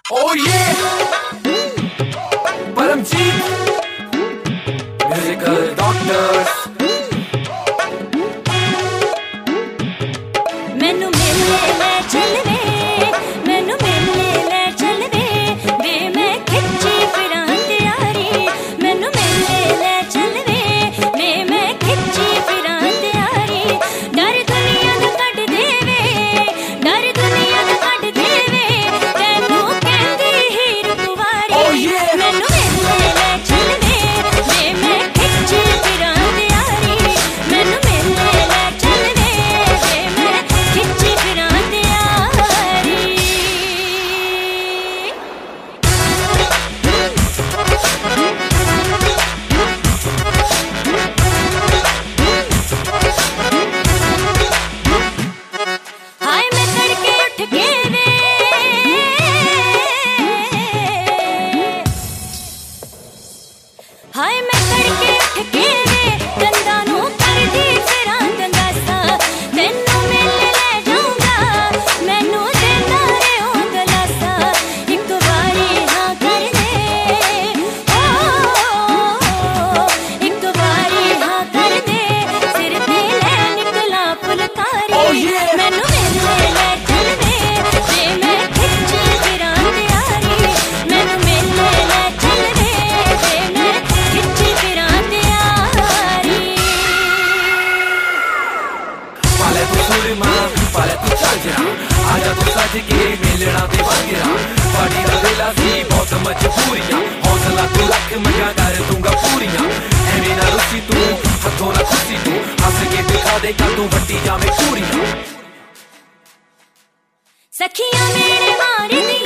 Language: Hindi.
Oh yeah, Paramjeet, musical doctors. मैनू मिलने ले चल वे, मैनू मिलने ले चल वे, वे मैं खिच्ची फिरां त्यारी। मैनू मिलने ले चल वे, वे मैं खिच्ची फिरां त्यारी। डर दुनिया दा कढ देवे, डर दुनिया दा कढ देवे, तैनू कहंदी हीर कुवारी। मैनू मिलने ले चल वे, वे मैं खिच्ची फिरां त्यारी। मैनू मिलने ले चल वे, वे मैं खिच्ची फिरां त्यारी। हाय मैं तड़के उठ के वे, हाय मैं तड़के उठ के वे, दंदा नू करदी फिरां दंगासा। तैनू मिलने ले जाऊंगा, मैनू देंदा रहो दलासा। इक वारी हाँ कर दे, ओ इक वारी हाँ कर दे, सिर ते ले निकला फुलकारी। मैनू मिलने ले चल वे, वे मैं खिच्ची फिरां त्यारी। मैनू मिलने ले चल वे, वे मैं खिच्ची फिरां त्यारी। पाले तू सूरमा, पाले तू झांझरा, आजा तू सज के मिलना ते वांगरा। पाड़ी दा वेला सी बहुत मजबूरियां, हौसला तू रख मैं कर दूंगा पूरियां। एवें ना रुसी तू, हथों ना खुशी तू, हंस के दिखा दे कल तू वड्डी जावे पूरियां। सखियां मेरे मार दी